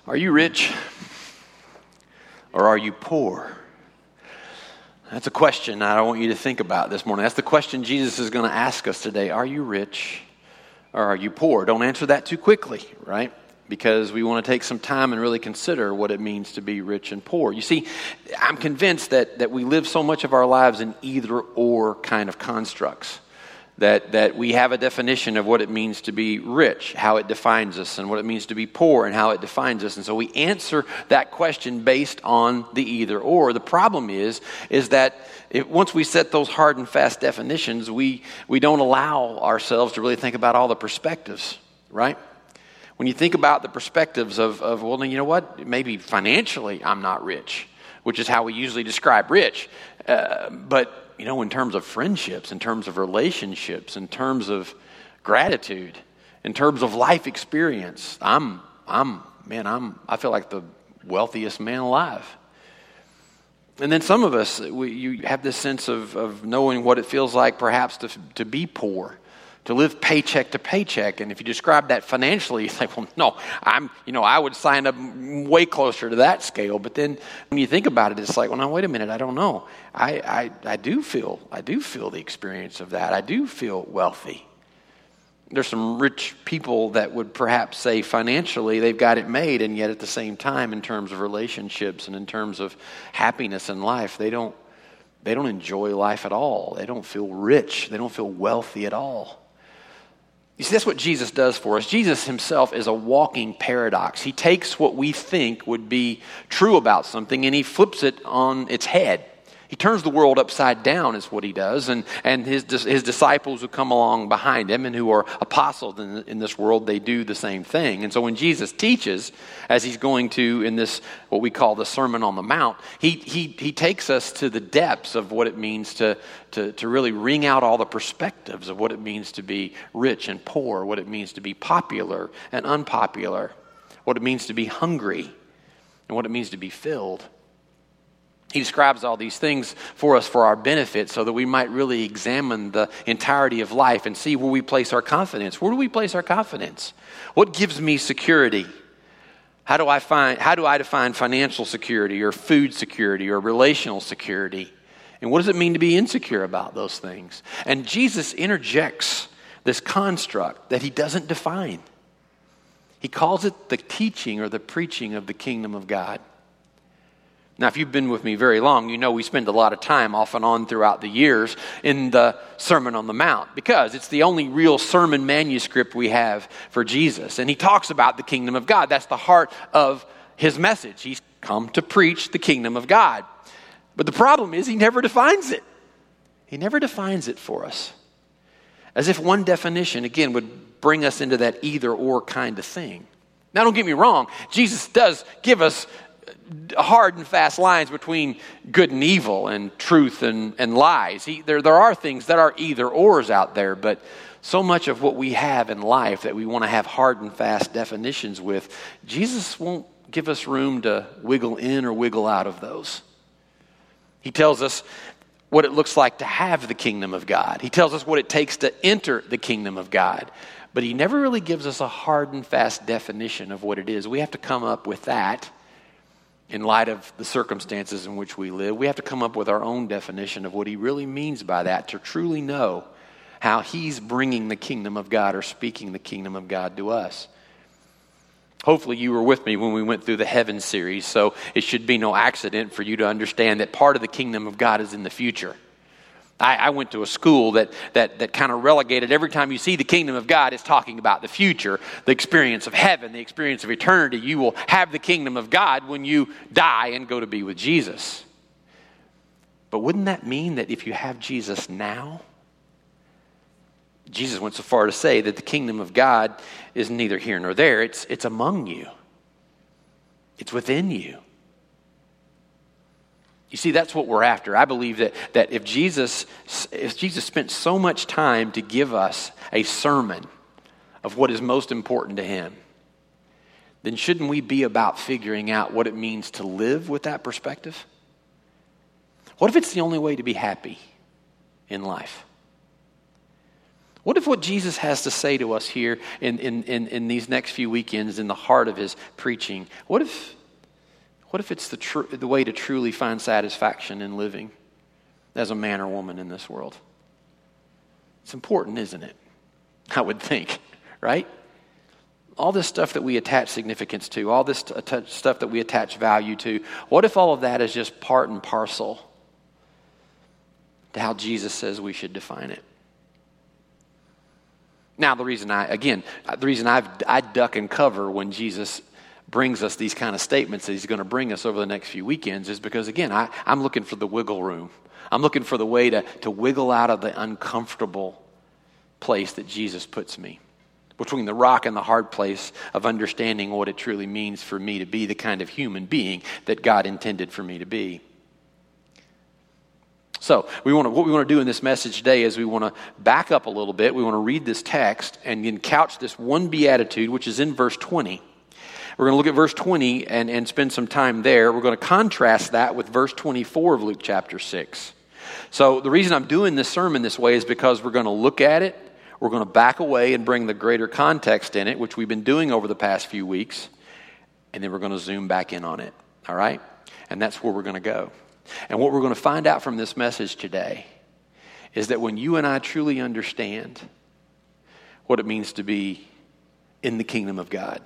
Are you rich or are you poor? That's a question I want you to think about this morning. That's the question Jesus is going to ask us today. Are you rich or are you poor? Don't answer that too quickly, right? Because we want to take some time and really consider what it means to be rich and poor. You see, I'm convinced that we live so much of our lives in either or kind of constructs. That we have a definition of what it means to be rich, how it defines us, and what it means to be poor and how it defines us. And so we answer that question based on the either or. The problem is that once we set those hard and fast definitions, we don't allow ourselves to really think about all the perspectives, right? When you think about the perspectives of well, you know what? Maybe financially I'm not rich, which is how we usually describe rich. But you know, in terms of friendships, in terms of relationships, in terms of gratitude, in terms of life experience, I feel like the wealthiest man alive. And then some of us, you have this sense of knowing what it feels like perhaps to be poor, to live paycheck to paycheck. And if you describe that financially, you think, well, no, I would sign up way closer to that scale. But then when you think about it, it's like, well, no, wait a minute, I don't know. I do feel the experience of that. I do feel wealthy. There's some rich people that would perhaps say financially they've got it made, and yet at the same time, in terms of relationships and in terms of happiness in life, they don't enjoy life at all. They don't feel rich. They don't feel wealthy at all. You see, that's what Jesus does for us. Jesus himself is a walking paradox. He takes what we think would be true about something and he flips it on its head. He turns the world upside down is what he does. And his disciples who come along behind him and who are apostles in this world, they do the same thing. And so when Jesus teaches, as he's going to in this, what we call the Sermon on the Mount, he takes us to the depths of what it means to really wring out all the perspectives of what it means to be rich and poor, what it means to be popular and unpopular, what it means to be hungry, and what it means to be filled. He describes all these things for us for our benefit so that we might really examine the entirety of life and see where we place our confidence. Where do we place our confidence? What gives me security? How do I define financial security or food security or relational security? And what does it mean to be insecure about those things? And Jesus interjects this construct that he doesn't define. He calls it the teaching or the preaching of the kingdom of God. Now, if you've been with me very long, you know we spend a lot of time off and on throughout the years in the Sermon on the Mount because it's the only real sermon manuscript we have for Jesus. And he talks about the kingdom of God. That's the heart of his message. He's come to preach the kingdom of God. But the problem is he never defines it. He never defines it for us. As if one definition, again, would bring us into that either or kind of thing. Now, don't get me wrong. Jesus does give us hard and fast lines between good and evil and truth and lies. There are things that are either ors out there, but so much of what we have in life that we want to have hard and fast definitions with, Jesus won't give us room to wiggle in or wiggle out of those. He tells us what it looks like to have the kingdom of God. He tells us what it takes to enter the kingdom of God. But he never really gives us a hard and fast definition of what it is. We have to come up with that. In light of the circumstances in which we live, we have to come up with our own definition of what he really means by that to truly know how he's bringing the kingdom of God or speaking the kingdom of God to us. Hopefully you were with me when we went through the Heaven series, so it should be no accident for you to understand that part of the kingdom of God is in the future. I went to a school that kind of relegated every time you see the kingdom of God, it's talking about the future, the experience of heaven, the experience of eternity. You will have the kingdom of God when you die and go to be with Jesus. But wouldn't that mean that if you have Jesus now, Jesus went so far to say that the kingdom of God is neither here nor there. It's among you. It's within you. You see, that's what we're after. I believe that if Jesus spent so much time to give us a sermon of what is most important to him, then shouldn't we be about figuring out what it means to live with that perspective? What if it's the only way to be happy in life? What if what Jesus has to say to us here in these next few weekends in the heart of his preaching, what if it's the way to truly find satisfaction in living as a man or woman in this world? It's important, isn't it? I would think, right? All this stuff that we attach significance to, all this stuff that we attach value to, what if all of that is just part and parcel to how Jesus says we should define it? Now, the reason I duck and cover when Jesus brings us these kind of statements that he's going to bring us over the next few weekends is because, again, I'm looking for the wiggle room. I'm looking for the way to wiggle out of the uncomfortable place that Jesus puts me, between the rock and the hard place of understanding what it truly means for me to be the kind of human being that God intended for me to be. So what we want to do in this message today is we want to back up a little bit. We want to read this text and then couch this one beatitude, which is in verse 20. We're going to look at verse 20 and spend some time there. We're going to contrast that with verse 24 of Luke chapter 6. So the reason I'm doing this sermon this way is because we're going to look at it, we're going to back away and bring the greater context in it, which we've been doing over the past few weeks, and then we're going to zoom back in on it, all right? And that's where we're going to go. And what we're going to find out from this message today is that when you and I truly understand what it means to be in the kingdom of God,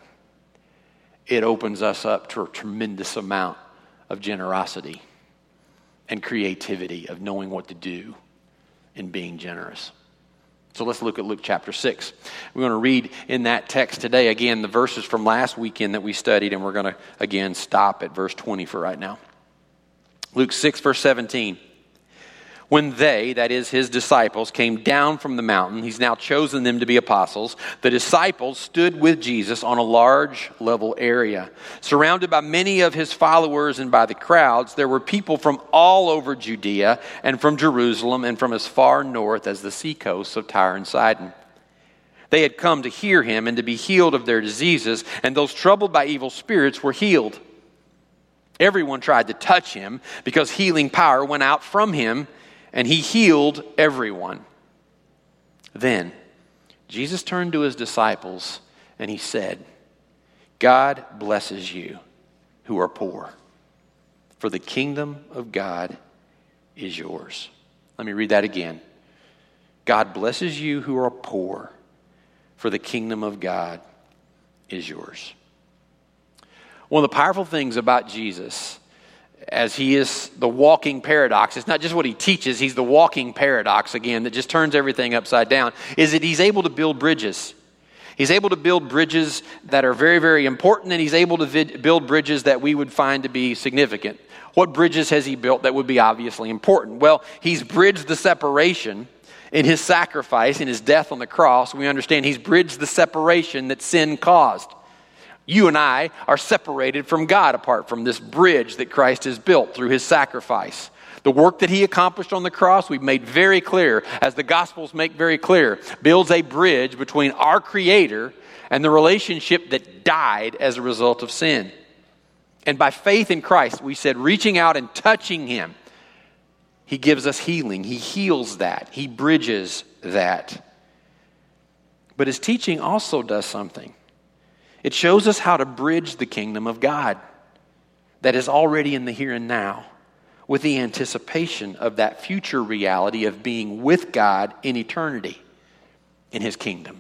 it opens us up to a tremendous amount of generosity and creativity of knowing what to do in being generous. So let's look at Luke chapter 6. We're going to read in that text today, again, the verses from last weekend that we studied, and we're going to, again, stop at verse 20 for right now. Luke 6, verse 17. When they, that is his disciples, came down from the mountain, he's now chosen them to be apostles, the disciples stood with Jesus on a large level area. Surrounded by many of his followers and by the crowds, there were people from all over Judea and from Jerusalem and from as far north as the seacoasts of Tyre and Sidon. They had come to hear him and to be healed of their diseases, and those troubled by evil spirits were healed. Everyone tried to touch him because healing power went out from him, and he healed everyone. Then Jesus turned to his disciples and he said, God blesses you who are poor, for the kingdom of God is yours. Let me read that again. God blesses you who are poor, for the kingdom of God is yours. One of the powerful things about Jesus, as he is the walking paradox, it's not just what he teaches, he's the walking paradox, again, that just turns everything upside down, is that he's able to build bridges. He's able to build bridges that are very, very important, and he's able to build bridges that we would find to be significant. What bridges has he built that would be obviously important? Well, he's bridged the separation in his sacrifice, in his death on the cross. We understand he's bridged the separation that sin caused. You and I are separated from God apart from this bridge that Christ has built through his sacrifice. The work that he accomplished on the cross, we've made very clear, as the Gospels make very clear, builds a bridge between our Creator and the relationship that died as a result of sin. And by faith in Christ, we said reaching out and touching him, he gives us healing. He heals that. He bridges that. But his teaching also does something. It shows us how to bridge the kingdom of God that is already in the here and now with the anticipation of that future reality of being with God in eternity in his kingdom.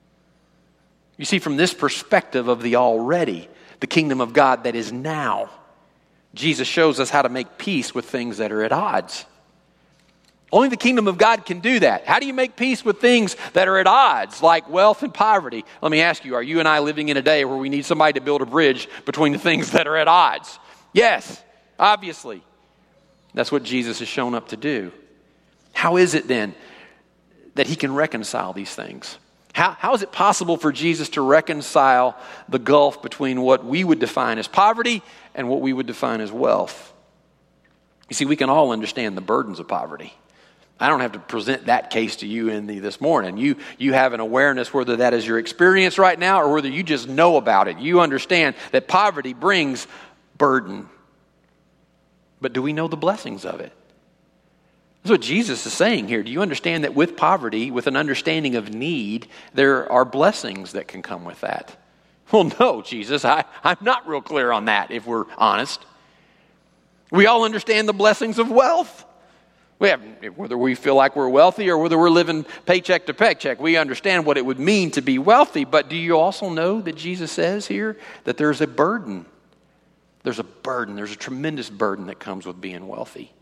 You see, from this perspective of the already, the kingdom of God that is now, Jesus shows us how to make peace with things that are at odds. Only the kingdom of God can do that. How do you make peace with things that are at odds, like wealth and poverty? Let me ask you, are you and I living in a day where we need somebody to build a bridge between the things that are at odds? Yes, obviously. That's what Jesus has shown up to do. How is it then that he can reconcile these things? How is it possible for Jesus to reconcile the gulf between what we would define as poverty and what we would define as wealth? You see, we can all understand the burdens of poverty. I don't have to present that case to you this morning. You have an awareness whether that is your experience right now or whether you just know about it. You understand that poverty brings burden. But do we know the blessings of it? That's what Jesus is saying here. Do you understand that with poverty, with an understanding of need, there are blessings that can come with that? Well, no, Jesus, I'm not real clear on that, if we're honest. We all understand the blessings of wealth. Whether we feel like we're wealthy or whether we're living paycheck to paycheck, we understand what it would mean to be wealthy. But do you also know that Jesus says here that there's a burden? There's a burden. There's a tremendous burden that comes with being wealthy.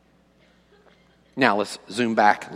Now let's zoom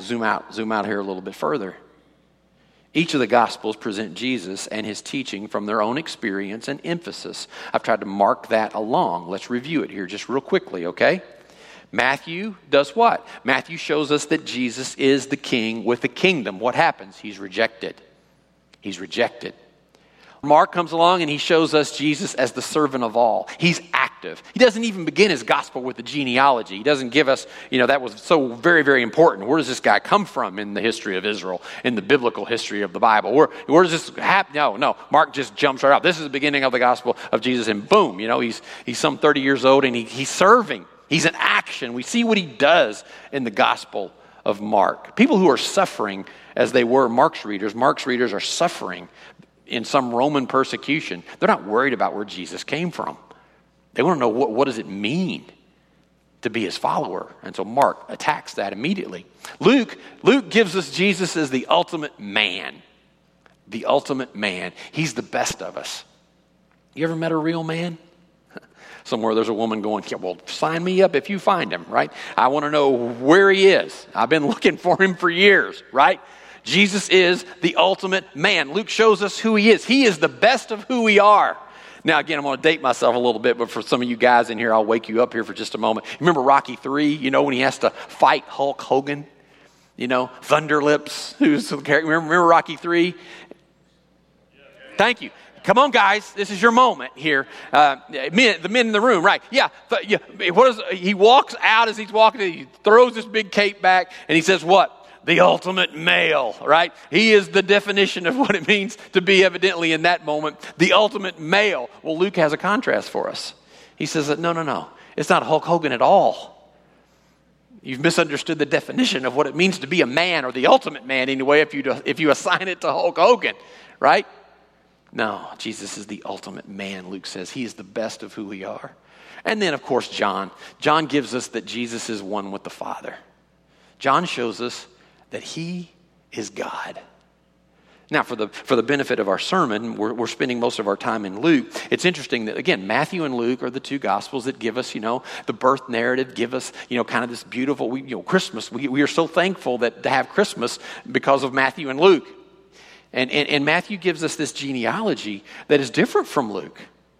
out here a little bit further. Each of the Gospels present Jesus and his teaching from their own experience and emphasis. I've tried to mark that along. Let's review it here just real quickly, okay? Matthew does what? Matthew shows us that Jesus is the king with the kingdom. What happens? He's rejected. He's rejected. Mark comes along and he shows us Jesus as the servant of all. He's active. He doesn't even begin his gospel with the genealogy. He doesn't give us, that was so very, very important. Where does this guy come from in the history of Israel, in the biblical history of the Bible? Where does this happen? No. Mark just jumps right out. This is the beginning of the gospel of Jesus, and boom, he's some 30 years old and he's serving. He's in action. We see what he does in the gospel of Mark. People who are suffering as they were Mark's readers are suffering in some Roman persecution. They're not worried about where Jesus came from. They want to know what does it mean to be his follower. And so Mark attacks that immediately. Luke gives us Jesus as the ultimate man. The ultimate man. He's the best of us. You ever met a real man? Somewhere there's a woman going, yeah, well, sign me up if you find him, right? I want to know where he is. I've been looking for him for years, right? Jesus is the ultimate man. Luke shows us who he is. He is the best of who we are. Now, again, I'm going to date myself a little bit, but for some of you guys in here, I'll wake you up here for just a moment. Remember Rocky III, when he has to fight Hulk Hogan? Thunder Lips, who's the character. Remember Rocky III? Thank you. Come on, guys. This is your moment here. The men in the room, right? Yeah. He walks out as he's walking. He throws this big cape back, and he says what? The ultimate male, right? He is the definition of what it means to be, evidently, in that moment, the ultimate male. Well, Luke has a contrast for us. He says that, no. It's not Hulk Hogan at all. You've misunderstood the definition of what it means to be a man, or the ultimate man anyway, if you assign it to Hulk Hogan, right? No, Jesus is the ultimate man, Luke says. He is the best of who we are. And then, of course, John. John gives us that Jesus is one with the Father. John shows us that he is God. Now, for the benefit of our sermon, we're spending most of our time in Luke. It's interesting that, again, Matthew and Luke are the two Gospels that give us, the birth narrative, give us, kind of this beautiful, Christmas. We are so thankful to have Christmas because of Matthew and Luke. And Matthew gives us this genealogy that is different from Luke.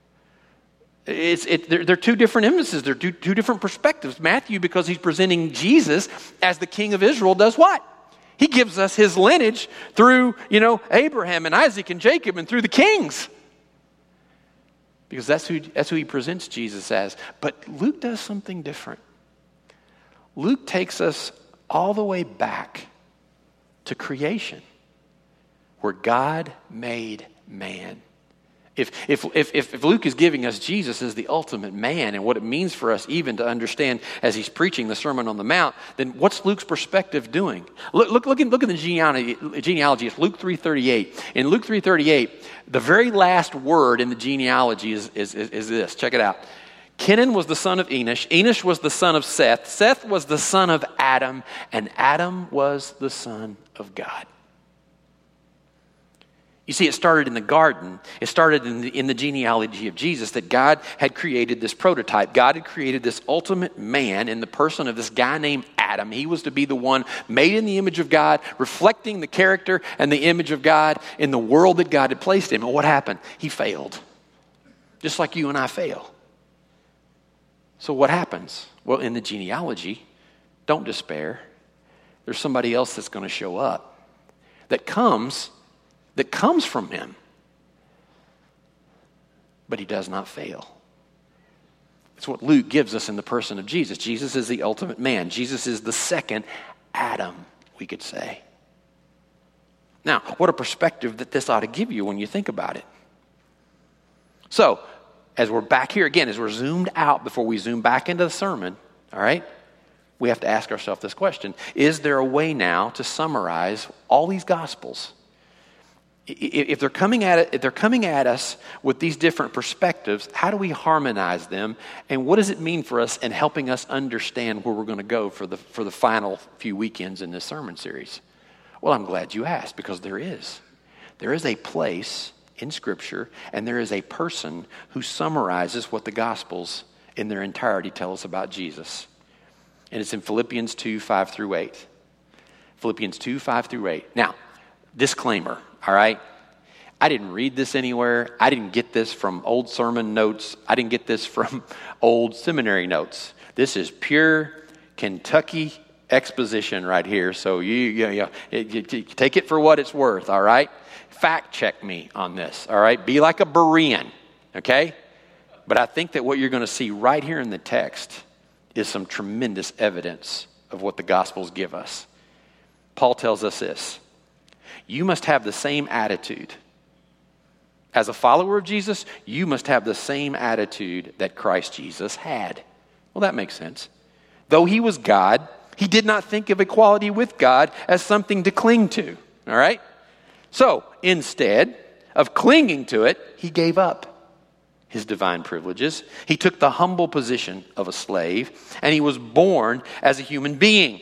They're two different emphases. They're two different perspectives. Matthew, because he's presenting Jesus as the king of Israel, does what? He gives us his lineage through, Abraham and Isaac and Jacob and through the kings. Because that's who he presents Jesus as. But Luke does something different. Luke takes us all the way back to creation, where God made man. If Luke is giving us Jesus as the ultimate man and what it means for us even to understand as he's preaching the Sermon on the Mount, then what's Luke's perspective doing? Look at the genealogy. It's Luke 3:38. In Luke 3:38, the very last word in the genealogy is this. Check it out. Kenan was the son of Enosh. Enosh was the son of Seth. Seth was the son of Adam. And Adam was the son of God. You see, it started in the garden. It started in the genealogy of Jesus, that God had created this prototype. God had created this ultimate man in the person of this guy named Adam. He was to be the one made in the image of God, reflecting the character and the image of God in the world that God had placed him. And what happened? He failed. Just like you and I fail. So what happens? Well, in the genealogy, don't despair. There's somebody else that's going to show up that comes from him. But he does not fail. It's what Luke gives us in the person of Jesus. Jesus is the ultimate man. Jesus is the second Adam, we could say. Now, what a perspective that this ought to give you when you think about it. So, as we're back here again, as we're zoomed out before we zoom back into the sermon, all right? we have to ask ourselves this question. Is there a way now to summarize all these Gospels? If they're coming at us with these different perspectives, how do we harmonize them? And what does it mean for us in helping us understand where we're going to go for the final few weekends in this sermon series? Well, I'm glad you asked, because there is. There is a place in Scripture, and there is a person who summarizes what the Gospels in their entirety tell us about Jesus. And it's in Philippians 2, 5 through 8. Philippians 2, 5 through 8. Now, disclaimer, all right? I didn't read this anywhere. I didn't get this from old sermon notes. I didn't get this from old seminary notes. This is pure Kentucky exposition right here. So you take it for what it's worth, all right? Fact check me on this, all right? Be like a Berean, okay? But I think that what you're going to see right here in the text is some tremendous evidence of what the Gospels give us. Paul tells us this: you must have the same attitude. As a follower of Jesus, you must have the same attitude that Christ Jesus had. Well, that makes sense. Though he was God, he did not think of equality with God as something to cling to, all right? So, instead of clinging to it, he gave up his divine privileges. He took the humble position of a slave, and he was born as a human being.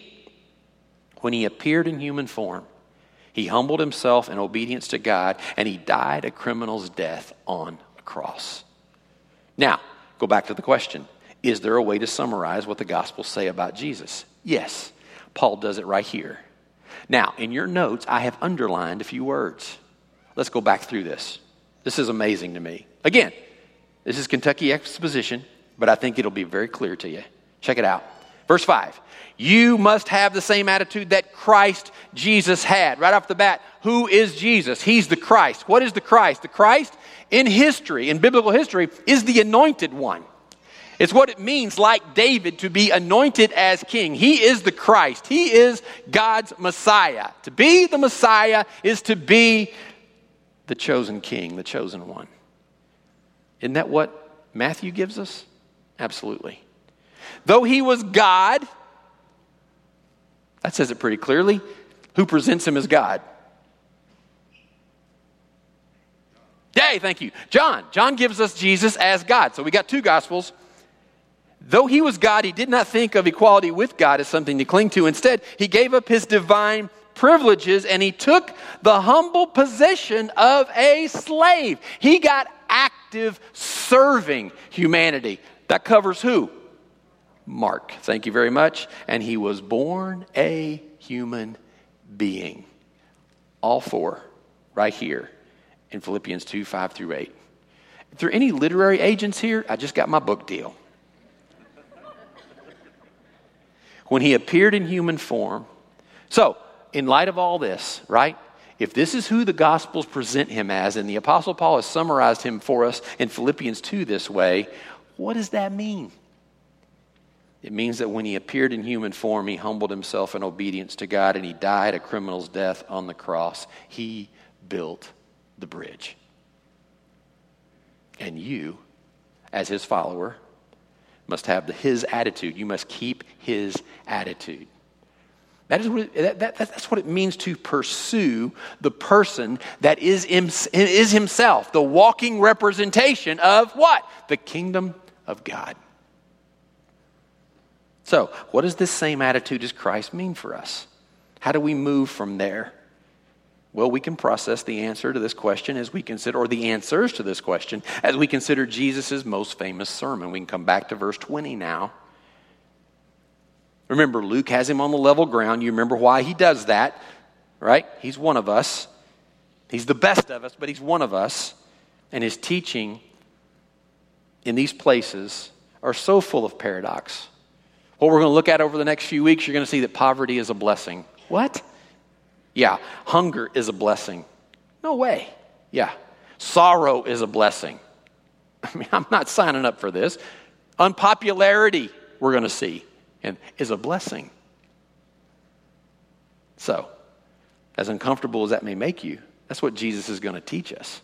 When he appeared in human form, he humbled himself in obedience to God, and he died a criminal's death on a cross. Now, go back to the question. Is there a way to summarize what the Gospels say about Jesus? Yes. Paul does it right here. Now, in your notes, I have underlined a few words. Let's go back through this. This is amazing to me. Again, this is Kentucky exposition, but I think it'll be very clear to you. Check it out. Verse 5. You must have the same attitude that Christ Jesus had. Right off the bat, who is Jesus? He's the Christ. What is the Christ? The Christ in history, in biblical history, is the anointed one. It's what it means, like David, to be anointed as king. He is the Christ. He is God's Messiah. To be the Messiah is to be the chosen king, the chosen one. Isn't that what Matthew gives us? Absolutely. Though he was God, that says it pretty clearly. Who presents him as God? Yay, thank you. John. John gives us Jesus as God. So we got two Gospels. Though he was God, he did not think of equality with God as something to cling to. Instead, he gave up his divine privileges and he took the humble position of a slave. He got active serving humanity. That covers who? Mark. Thank you very much. And he was born a human being. All four right here in Philippians 2, 5 through 8. If there are any literary agents here, I just got my book deal. When he appeared in human form. So, in light of all this, right? If this is who the Gospels present him as, and the Apostle Paul has summarized him for us in Philippians 2 this way, what does that mean? It means that when he appeared in human form, he humbled himself in obedience to God, and he died a criminal's death on the cross. He built the bridge. And you, as his follower, must have his attitude. You must keep his attitude. That's what it means to pursue the person that is himself, the walking representation of what? The kingdom of God. So, what does this same attitude as Christ mean for us? How do we move from there? Well, we can process the answer to this question as we consider, or the answers to this question, as we consider Jesus' most famous sermon. We can come back to verse 20 now. Remember, Luke has him on the level ground. You remember why he does that, right? He's one of us. He's the best of us, but he's one of us. And his teaching in these places are so full of paradox. What we're going to look at over the next few weeks, you're going to see that poverty is a blessing. What? Yeah. Hunger is a blessing. No way. Yeah. Sorrow is a blessing. I mean, I'm not signing up for this. Unpopularity, we're going to see, and is a blessing. So, as uncomfortable as that may make you, that's what Jesus is going to teach us.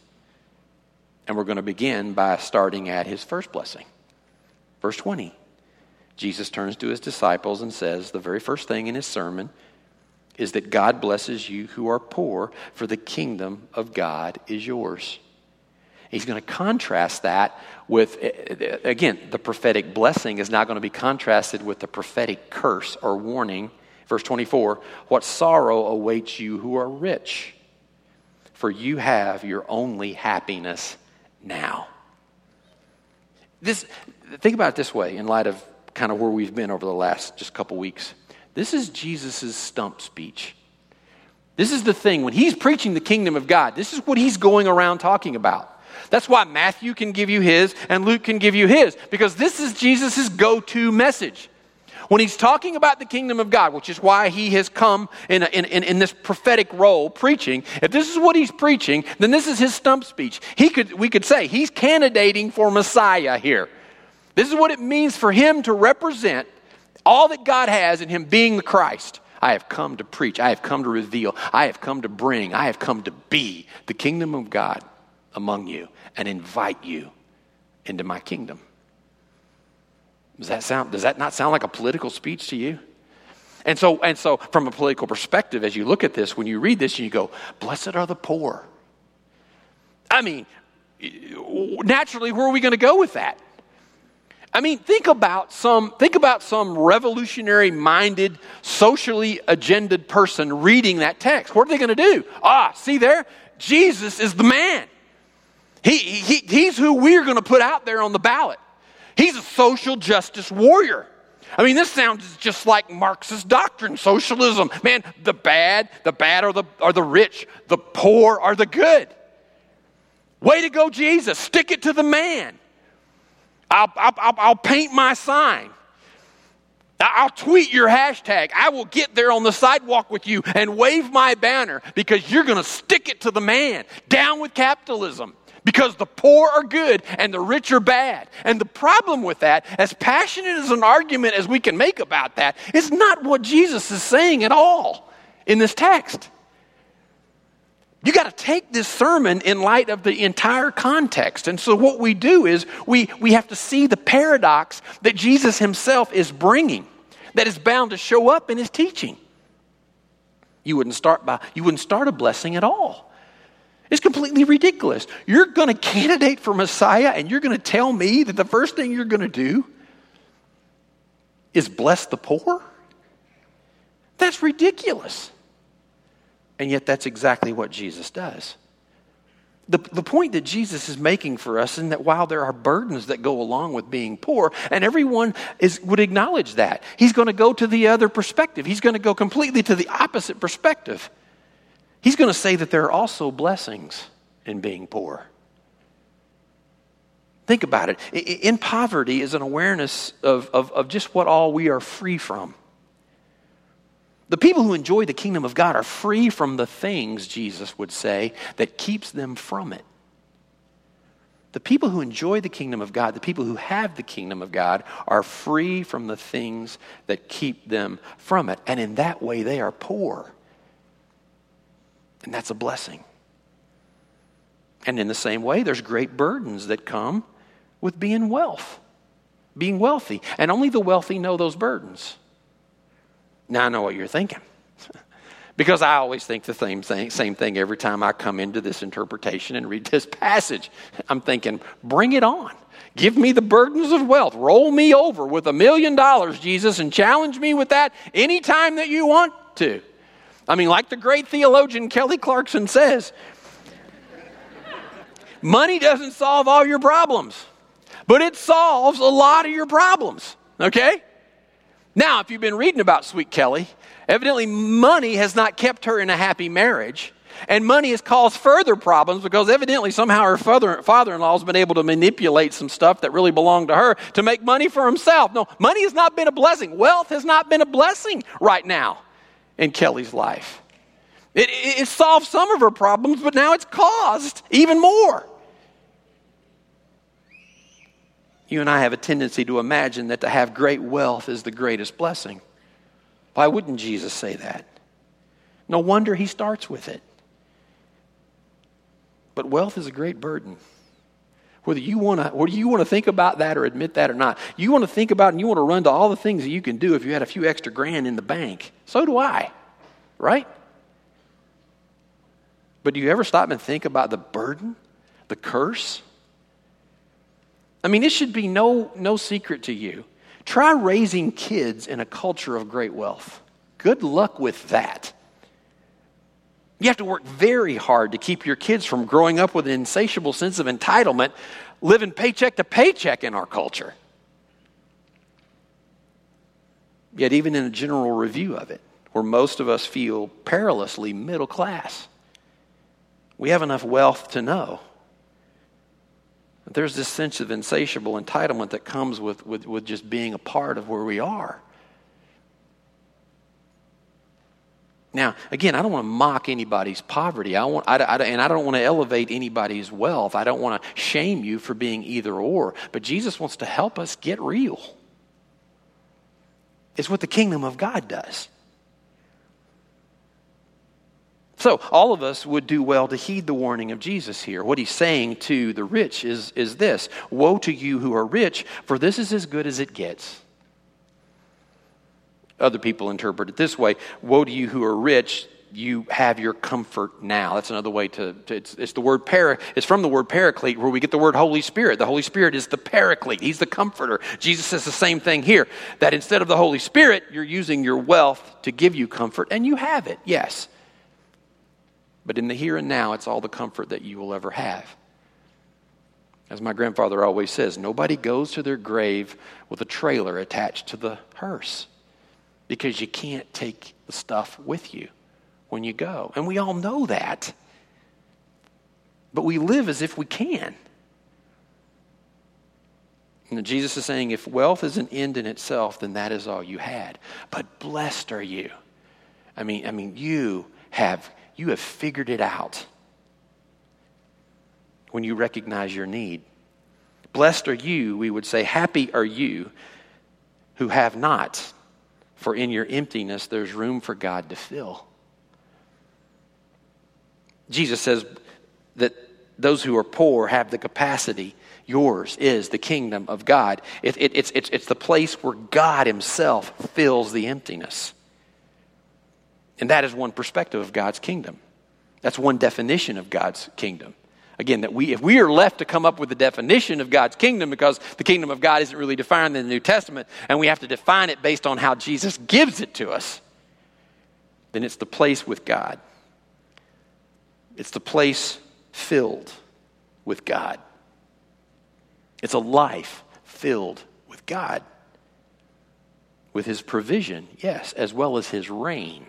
And we're going to begin by starting at his first blessing. Verse 20. Jesus turns to his disciples and says, the very first thing in his sermon is that God blesses you who are poor, for the kingdom of God is yours. He's going to contrast that with, again, the prophetic blessing is now going to be contrasted with the prophetic curse or warning. Verse 24, what sorrow awaits you who are rich, for you have your only happiness now. Think about it this way in light of kind of where we've been over the last just couple weeks. This is Jesus' stump speech. This is the thing. When he's preaching the kingdom of God, this is what he's going around talking about. That's why Matthew can give you his and Luke can give you his, because this is Jesus' go-to message. When he's talking about the kingdom of God, which is why he has come in this prophetic role preaching, if this is what he's preaching, then this is his stump speech. We could say he's candidating for Messiah here. This is what it means for him to represent all that God has in him being the Christ. I have come to preach. I have come to reveal. I have come to bring. I have come to be the kingdom of God among you and invite you into my kingdom. Does that not sound like a political speech to you? And so from a political perspective, as you look at this, when you read this, you go, blessed are the poor. I mean, naturally, where are we going to go with that? I mean, think about some revolutionary-minded, socially agendaed person reading that text. What are they going to do? See there? Jesus is the man. He's who we're going to put out there on the ballot. He's a social justice warrior. I mean, this sounds just like Marxist doctrine, socialism. Man, the bad are the rich, the poor are the good. Way to go, Jesus. Stick it to the man. I'll paint my sign. I'll tweet your hashtag. I will get there on the sidewalk with you and wave my banner because you're going to stick it to the man. Down with capitalism. Because the poor are good and the rich are bad. And the problem with that, as passionate as an argument as we can make about that, is not what Jesus is saying at all in this text. You got to take this sermon in light of the entire context. And so what we do is we have to see the paradox that Jesus himself is bringing that is bound to show up in his teaching. You wouldn't start a blessing at all. It's completely ridiculous. You're going to candidate for Messiah and you're going to tell me that the first thing you're going to do is bless the poor? That's ridiculous. And yet that's exactly what Jesus does. The point that Jesus is making for us is that while there are burdens that go along with being poor, and everyone would acknowledge that, he's going to go to the other perspective. He's going to go completely to the opposite perspective. He's going to say that there are also blessings in being poor. Think about it. In poverty is an awareness of just what all we are free from. The people who enjoy the kingdom of God are free from the things, Jesus would say, that keeps them from it. The people who enjoy the kingdom of God, the people who have the kingdom of God, are free from the things that keep them from it. And in that way, they are poor. And that's a blessing. And in the same way, there's great burdens that come with being wealthy. And only the wealthy know those burdens. Now I know what you're thinking. Because I always think the same thing every time I come into this interpretation and read this passage. I'm thinking, bring it on. Give me the burdens of wealth. Roll me over with $1 million, Jesus, and challenge me with that anytime that you want to. I mean, like the great theologian Kelly Clarkson says, money doesn't solve all your problems, but it solves a lot of your problems, okay? Now, if you've been reading about Sweet Kelly, evidently money has not kept her in a happy marriage, and money has caused further problems because evidently somehow her father-in-law has been able to manipulate some stuff that really belonged to her to make money for himself. No, money has not been a blessing. Wealth has not been a blessing right now in Kelly's life. It solved some of her problems, but now it's caused even more. You and I have a tendency to imagine that to have great wealth is the greatest blessing. Why wouldn't Jesus say that? No wonder he starts with it. But wealth is a great burden. Whether you want to think about that or admit that or not. You want to think about and you want to run to all the things that you can do if you had a few extra grand in the bank. So do I, right? But do you ever stop and think about the burden, the curse? I mean, it should be no secret to you. Try raising kids in a culture of great wealth. Good luck with that. You have to work very hard to keep your kids from growing up with an insatiable sense of entitlement, living paycheck to paycheck in our culture. Yet even in a general review of it, where most of us feel perilously middle class, we have enough wealth to know that there's this sense of insatiable entitlement that comes with just being a part of where we are. Now, again, I don't want to mock anybody's poverty. And I don't want to elevate anybody's wealth. I don't want to shame you for being either or. But Jesus wants to help us get real. It's what the kingdom of God does. So all of us would do well to heed the warning of Jesus here. What he's saying to the rich is this: woe to you who are rich, for this is as good as it gets. Other people interpret it this way: woe to you who are rich, you have your comfort now. That's another way it's the word it's from the word paraclete, where we get the word Holy Spirit. The Holy Spirit is the paraclete. He's the comforter. Jesus says the same thing here, that instead of the Holy Spirit, you're using your wealth to give you comfort, and you have it, yes. But in the here and now, it's all the comfort that you will ever have. As my grandfather always says, nobody goes to their grave with a trailer attached to the hearse, because you can't take the stuff with you when you go. And we all know that. But we live as if we can. And Jesus is saying, if wealth is an end in itself, then that is all you had. But blessed are you. I mean, you have figured it out when you recognize your need. Blessed are you, we would say, happy are you who have not. For in your emptiness, there's room for God to fill. Jesus says that those who are poor have the capacity. Yours is the kingdom of God. It's the place where God himself fills the emptiness. And that is one perspective of God's kingdom. That's one definition of God's kingdom. Again, that if we are left to come up with the definition of God's kingdom, because the kingdom of God isn't really defined in the New Testament, and we have to define it based on how Jesus gives it to us, then it's the place with God. It's the place filled with God. It's a life filled with God. With his provision, yes, as well as his reign.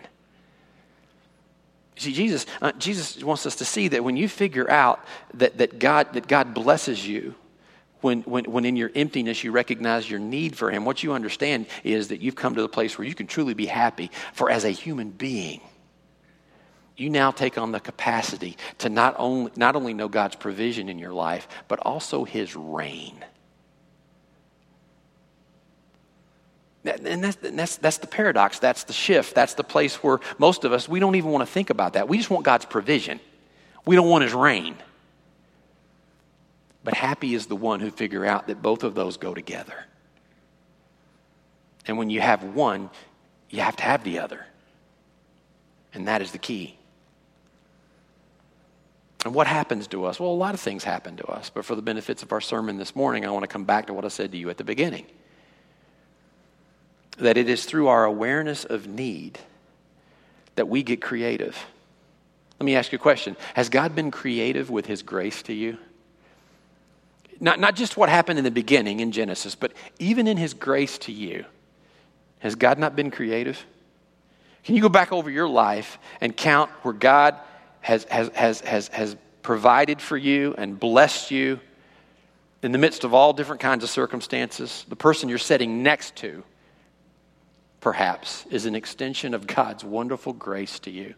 See, Jesus wants us to see that when you figure out that God blesses you, when in your emptiness you recognize your need for him, what you understand is that you've come to the place where you can truly be happy. For as a human being, you now take on the capacity to not only know God's provision in your life, but also his reign. And that's the paradox. That's the shift. That's the place where most of us, we don't even want to think about that. We just want God's provision. We don't want his reign. But happy is the one who figure out that both of those go together. And when you have one, you have to have the other. And that is the key. And what happens to us? Well, a lot of things happen to us. But for the benefits of our sermon this morning, I want to come back to what I said to you at the beginning. That it is through our awareness of need that we get creative. Let me ask you a question. Has God been creative with his grace to you? Not just what happened in the beginning in Genesis, but even in his grace to you. Has God not been creative? Can you go back over your life and count where God has provided for you and blessed you in the midst of all different kinds of circumstances? The person you're sitting next to, perhaps, is an extension of God's wonderful grace to you.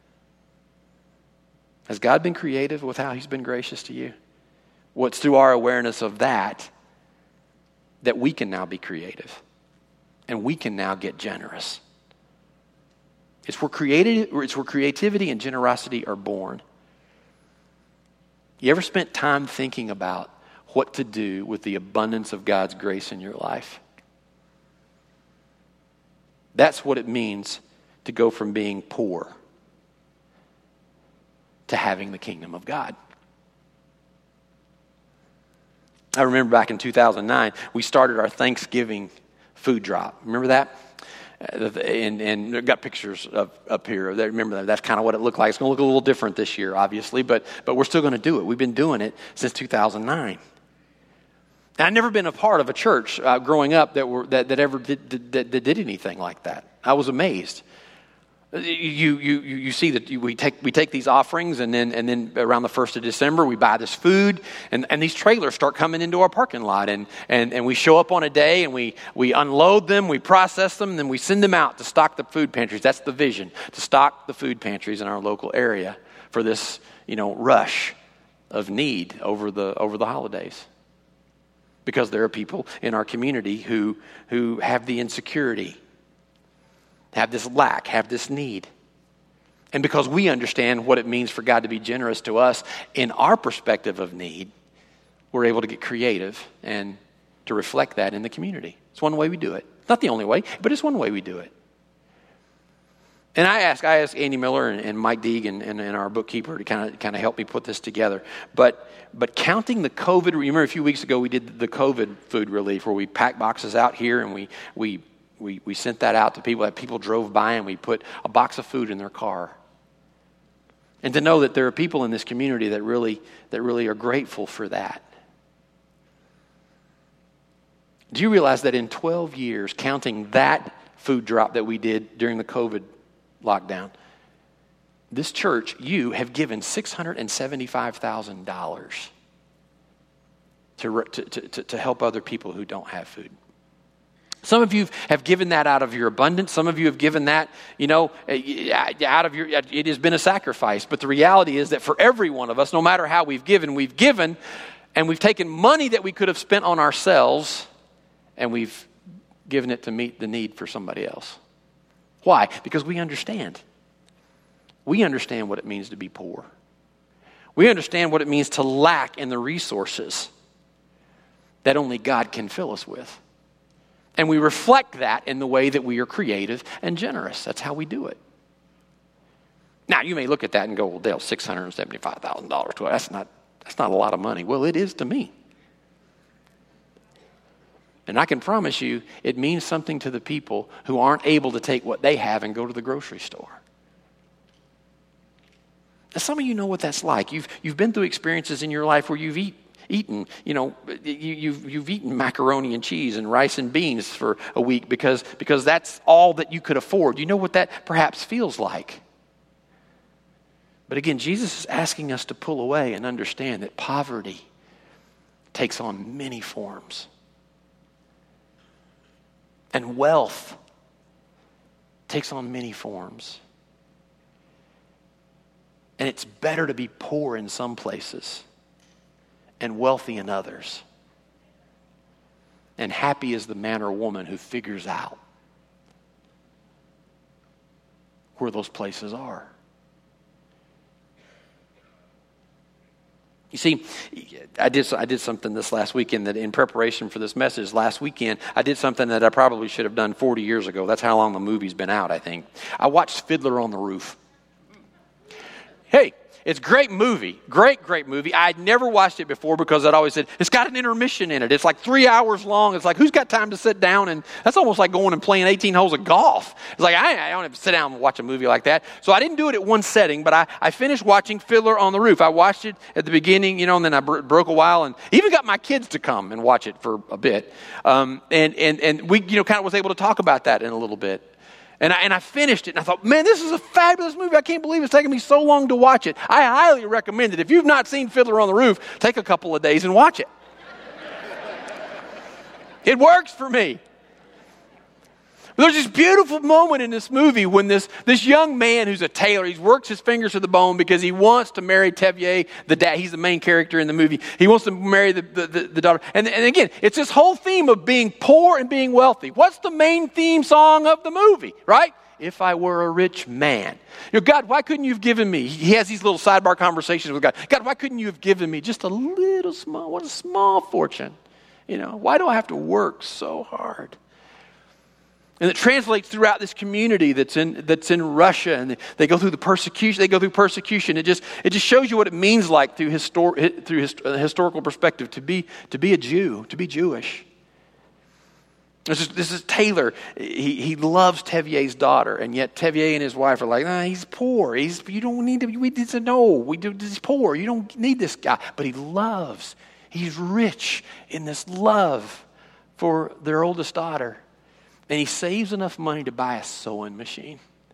Has God been creative with how he's been gracious to you? Well, it's through our awareness of that we can now be creative. And we can now get generous. It's where creativity and generosity are born. You ever spent time thinking about what to do with the abundance of God's grace in your life. That's what it means to go from being poor to having the kingdom of God. I remember back in 2009, we started our Thanksgiving food drop. Remember that? And I've got pictures up here. Remember that? That's kind of what it looked like. It's going to look a little different this year, obviously, but we're still going to do it. We've been doing it since 2009. And I'd never been a part of a church growing up that ever did anything like that. I was amazed. You see that we take these offerings, and then around the 1st of December we buy this food, and these trailers start coming into our parking lot, and we show up on a day, and we unload them, we process them, and then we send them out to stock the food pantries. That's the vision, to stock the food pantries in our local area for this rush of need over the holidays. Because there are people in our community who have the insecurity, have this lack, have this need. And because we understand what it means for God to be generous to us in our perspective of need, we're able to get creative and to reflect that in the community. It's one way we do it. Not the only way, but it's one way we do it. And I asked Andy Miller and Mike Deeg and our bookkeeper to kind of help me put this together. But counting the COVID, remember a few weeks ago we did the COVID food relief where we packed boxes out here and we sent that out to people. That people drove by and we put a box of food in their car. And to know that there are people in this community that really are grateful for that. Do you realize that in 12 years, counting that food drop that we did during the COVID lockdown, this church, you have given $675,000 to help other people who don't have food. Some of you have given that out of your abundance. Some of you have given that, out of your, it has been a sacrifice. But the reality is that for every one of us, no matter how we've given, and we've taken money that we could have spent on ourselves, and we've given it to meet the need for somebody else. Why? Because we understand. We understand what it means to be poor. We understand what it means to lack in the resources that only God can fill us with. And we reflect that in the way that we are creative and generous. That's how we do it. Now, you may look at that and go, well, Dale, $675,000. That's not a lot of money. Well, it is to me. And I can promise you, it means something to the people who aren't able to take what they have and go to the grocery store. Now, some of you know what that's like. You've been through experiences in your life where you've eaten, you've eaten macaroni and cheese and rice and beans for a week because that's all that you could afford. You know what that perhaps feels like. But again, Jesus is asking us to pull away and understand that poverty takes on many forms. And wealth takes on many forms. And it's better to be poor in some places and wealthy in others. And happy is the man or woman who figures out where those places are. You see, I did something this last weekend that in preparation for this message last weekend, I did something that I probably should have done 40 years ago. That's how long the movie's been out, I think. I watched Fiddler on the Roof. Hey, it's a great movie. Great movie. I'd never watched it before because I'd always said, it's got an intermission in it. It's like 3 hours long. It's like, who's got time to sit down? And that's almost like going and playing 18 holes of golf. It's like, I don't have to sit down and watch a movie like that. So I didn't do it at one setting, but I finished watching Fiddler on the Roof. I watched it at the beginning, and then I broke a while and even got my kids to come and watch it for a bit. And we, kind of was able to talk about that in a little bit. And I finished it, and I thought, man, this is a fabulous movie. I can't believe it's taken me so long to watch it. I highly recommend it. If you've not seen Fiddler on the Roof, take a couple of days and watch it. It works for me. There's this beautiful moment in this movie when this young man who's a tailor, he works his fingers to the bone because he wants to marry Tevier, the dad. He's the main character in the movie. He wants to marry the daughter. And again, it's this whole theme of being poor and being wealthy. What's the main theme song of the movie, right? if I were a rich man. God, why couldn't you have given me? He has these little sidebar conversations with God. God, why couldn't you have given me just a little small, what a small fortune? Why do I have to work so hard? And it translates throughout this community that's in Russia, and they go through the persecution. They go through persecution. It just shows you what it means like through a historical perspective to be a Jew, to be Jewish. This is Taylor. He loves Tevye's daughter, and yet Tevye and his wife are like, he's poor. You don't need to. We need to know. He's poor. You don't need this guy. But he loves. He's rich in this love for their oldest daughter. And he saves enough money to buy a sewing machine.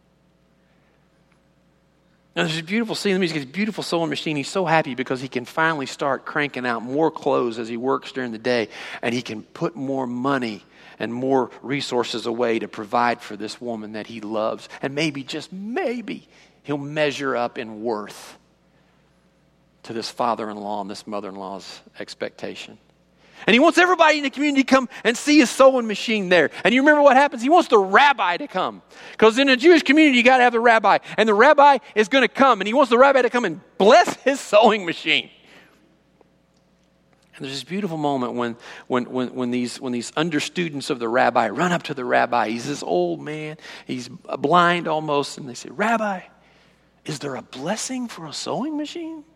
Now there's a beautiful scene. He's got this beautiful sewing machine. He's so happy because he can finally start cranking out more clothes as he works during the day. And he can put more money and more resources away to provide for this woman that he loves. And maybe, just maybe, he'll measure up in worth to this father-in-law and this mother-in-law's expectation. And he wants everybody in the community to come and see his sewing machine there. And you remember what happens? He wants the rabbi to come. Because in a Jewish community, you got to have the rabbi. And the rabbi is going to come. And he wants the rabbi to come and bless his sewing machine. And there's this beautiful moment when these understudents of the rabbi run up to the rabbi. He's this old man. He's blind almost. And they say, Rabbi, is there a blessing for a sewing machine?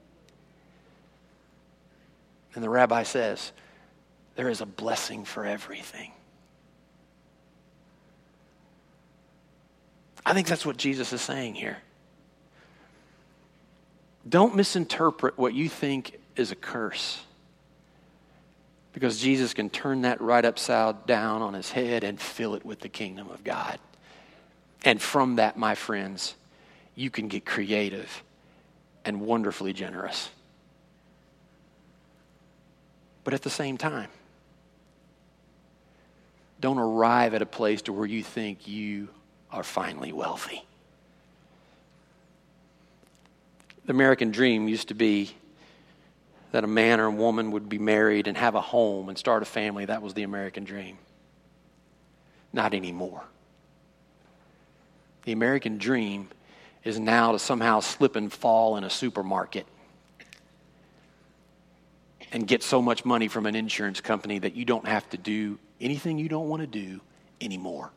And the rabbi says, there is a blessing for everything. I think that's what Jesus is saying here. Don't misinterpret what you think is a curse, because Jesus can turn that right upside down on his head and fill it with the kingdom of God. And from that, my friends, you can get creative and wonderfully generous. But at the same time, don't arrive at a place to where you think you are finally wealthy. The American dream used to be that a man or a woman would be married and have a home and start a family. That was the American dream. Not anymore. The American dream is now to somehow slip and fall in a supermarket and get so much money from an insurance company that you don't have to do anything you don't want to do anymore.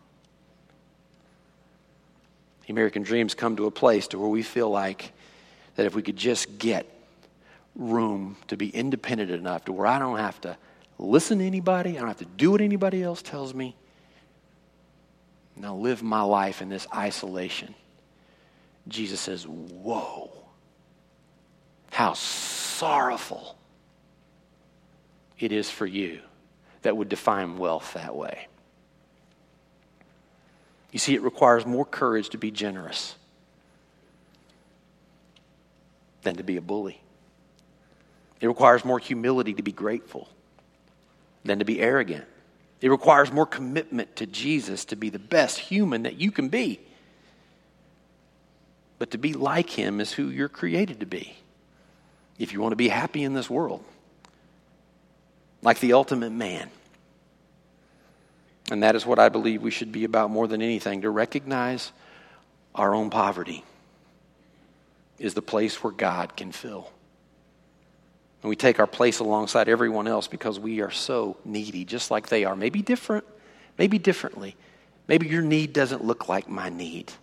The American dream's come to a place to where we feel like that if we could just get room to be independent enough to where I don't have to listen to anybody, I don't have to do what anybody else tells me, and I'll live my life in this isolation. Jesus says, whoa, how sorrowful it is for you that would define wealth that way. You see, it requires more courage to be generous than to be a bully. It requires more humility to be grateful than to be arrogant. It requires more commitment to Jesus to be the best human that you can be. But to be like him is who you're created to be, if you want to be happy in this world. Like the ultimate man. And that is what I believe we should be about more than anything. To recognize our own poverty is the place where God can fill. And we take our place alongside everyone else because we are so needy, just like they are. Maybe different, maybe differently. Maybe your need doesn't look like my need.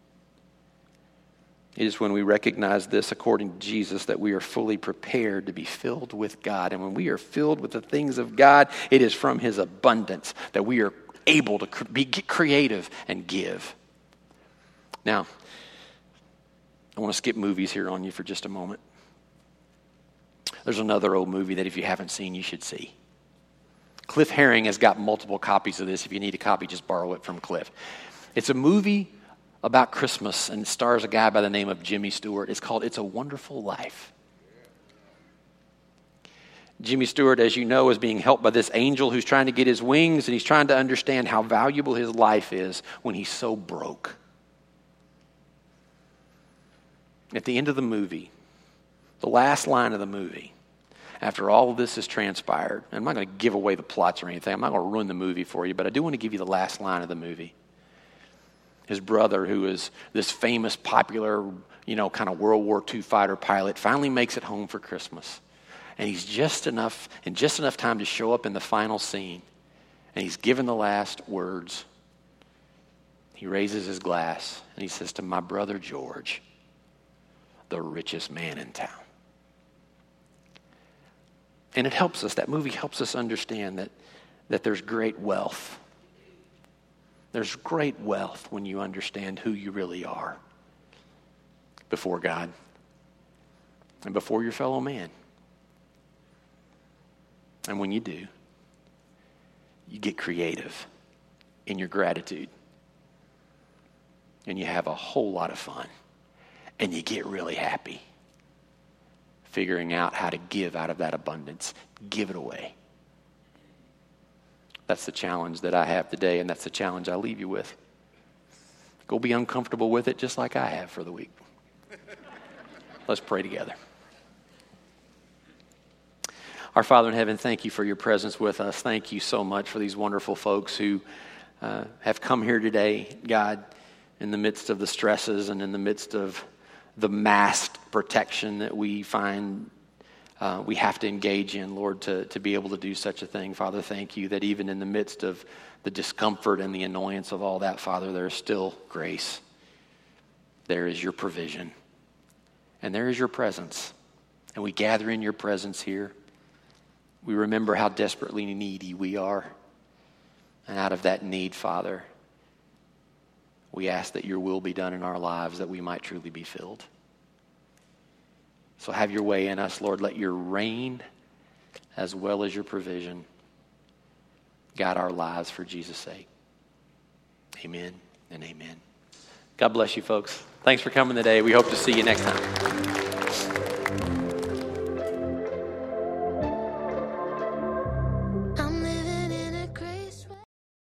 It is when we recognize this, according to Jesus, that we are fully prepared to be filled with God. And when we are filled with the things of God, it is from his abundance that we are able to be creative and give. Now, I want to skip movies here on you for just a moment. There's another old movie that if you haven't seen, you should see. Cliff Haring has got multiple copies of this. If you need a copy, just borrow it from Cliff. It's a movie about Christmas, and it stars a guy by the name of Jimmy Stewart. It's called It's a Wonderful Life. Jimmy Stewart, as you know, is being helped by this angel who's trying to get his wings, and he's trying to understand how valuable his life is when he's so broke. At the end of the movie, the last line of the movie, after all of this has transpired, and I'm not going to give away the plots or anything, I'm not going to ruin the movie for you, but I do want to give you the last line of the movie. His brother, who is this famous, popular, kind of World War II fighter pilot, finally makes it home for Christmas. And he's just enough time to show up in the final scene. And he's given the last words. He raises his glass and he says to my brother George, the richest man in town. And it helps us, that movie helps us understand that there's great wealth. There's great wealth when you understand who you really are before God and before your fellow man. And when you do, you get creative in your gratitude. And you have a whole lot of fun. And you get really happy figuring out how to give out of that abundance. Give it away. That's the challenge that I have today, and that's the challenge I leave you with. Go be uncomfortable with it just like I have for the week. Let's pray together. Our Father in heaven, thank you for your presence with us. Thank you so much for these wonderful folks who have come here today, God, in the midst of the stresses and in the midst of the masked protection that we find we have to engage in, Lord, to be able to do such a thing. Father, thank you that even in the midst of the discomfort and the annoyance of all that, Father, there is still grace. There is your provision. And there is your presence. And we gather in your presence here. We remember how desperately needy we are. And out of that need, Father, we ask that your will be done in our lives, that we might truly be filled. So have your way in us, Lord. Let your reign as well as your provision guide our lives for Jesus' sake. Amen and amen. God bless you, folks. Thanks for coming today. We hope to see you next time.